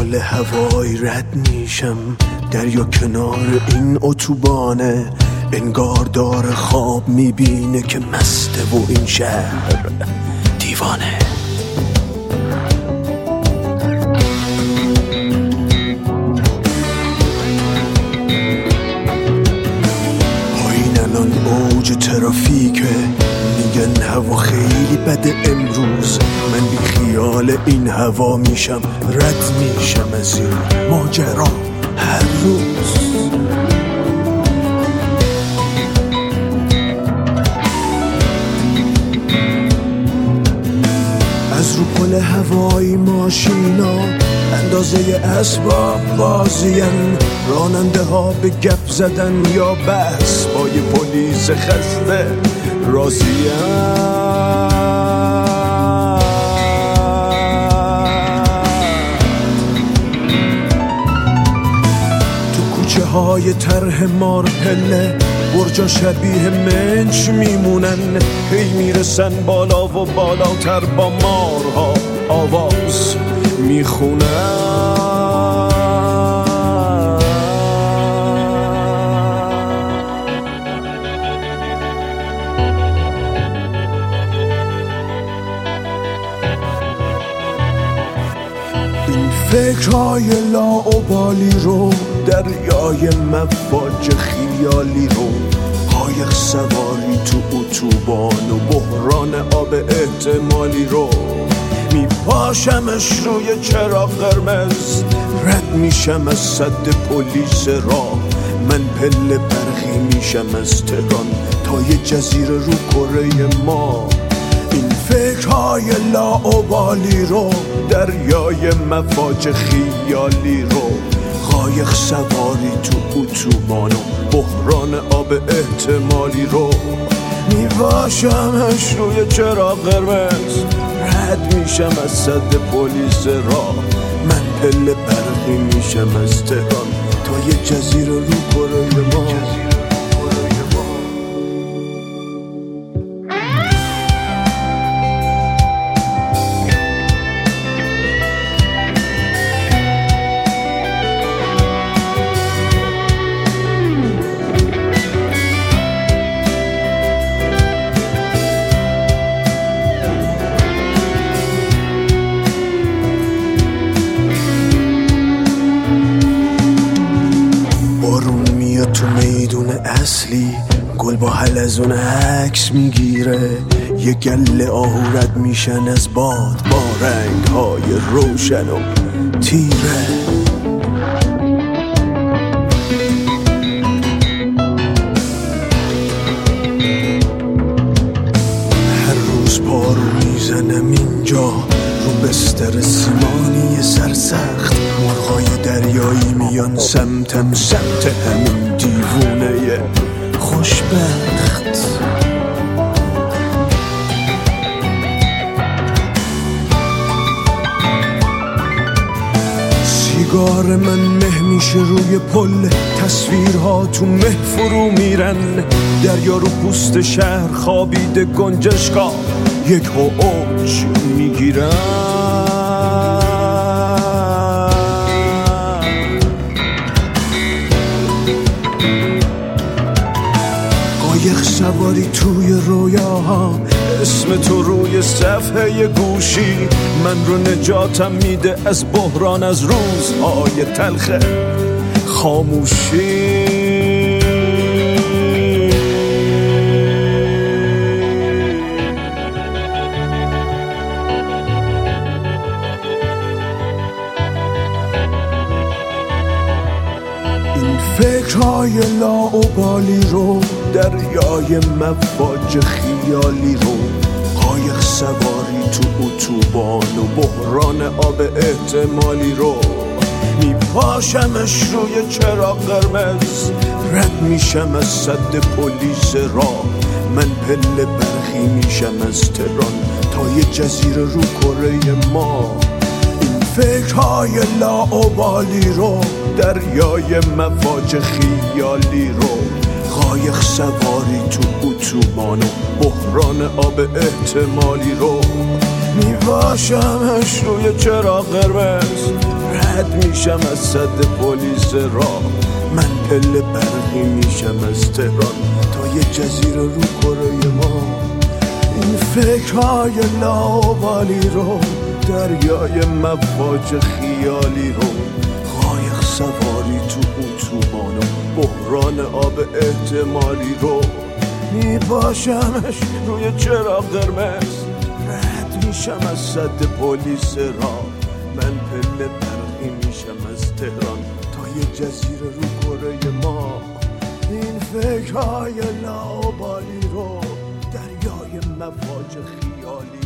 پل هوایی رد میشم، دریا کنار این اتوبانه، انگار داره خواب میبینه که مسته و این شهر دیوانه. پایین الان اوج ترافیکه، میگن هوا خیلی بده امروز، من بی خیال این هوا میشم، رد میشم از این ماجرا هر روز. از رو پل هوایی ماشینا اندازه اسباب بازین، راننده ها به گپ زدن یا بحث با یه پلیس خسته راضیم. های طرح مارپله برجا شبیه منچ میمونن، هی میرسن بالا و بالاتر، با مارها آواز میخونن. این فکرهای لاابالی رو، دریای مواج خیالی رو، قایق سواری تو اتوبان و بحران آب احتمالی رو، میپاشمش روی چراغ قرمز، رد میشم از سد پلیس راه، من پله برقی میشم از تهران تا یه جزیره رو کره ما. این فکرهای لاابالی رو، دریای مواج خیالی رو، قایق سواری تو اتوبان و بحران آب احتمالی رو، میباشمش روی چراغ قرمز، رد میشم از سد پلیس راه، من پله برقی میشم از تهران تا یه جزیره رو کره ما. تو میدون اصلی گل با حلزون عکس میگیره، یه گله آهو رد میشن از باد با رنگ‌های روشن و تیره. هر روز پارو میزنم اینجا رو بستر سیمانی سرسخت، مرغای دریایی میان سمتم، سمت همین دیوونه خوشبخت. سیگار من مه میشه روی پل، تصویرها تو مه فرو میرن، دریا رو پوست شهر خوابیده، گنجشکا یک اوج میگیرن. قایق سواری توی رویاها، اسم تو روی صفحه گوشی، من رو نجاتم میده از بحران، از روزهای تلخ خاموشی. این فکرهای لاابالی رو، دریای مواج خیالی رو، قایق سواری تو اتوبان و بحران آب احتمالی رو، میپاشمش روی چراغ قرمز، رد میشم از سد پلیس راه، من پله برقی میشم از تهران تا یه جزیره رو کره ما. این فکرهای لاابالی رو، دریای مواج خیالی رو، قایق سواری تو اتوبان و بحران آب احتمالی رو، میباشمش روی چراغ قرمز، رد میشم از صد پلیس راه. من پله برقی میشم از تهران تا یه جزیره رو کره ما. این فکرهای لاوالی رو، دریای مواج خیالی رو، قایق سواری تو اتوبان و بحران آب احتمالی رو، میباشمش روی چراغ قرمز، رد میشم از صد پلیس را. من پله برقی میشم از تهران تا یه جزیره رو کره ما. این فکرهای لاوالی رو، دریای مواج خیالی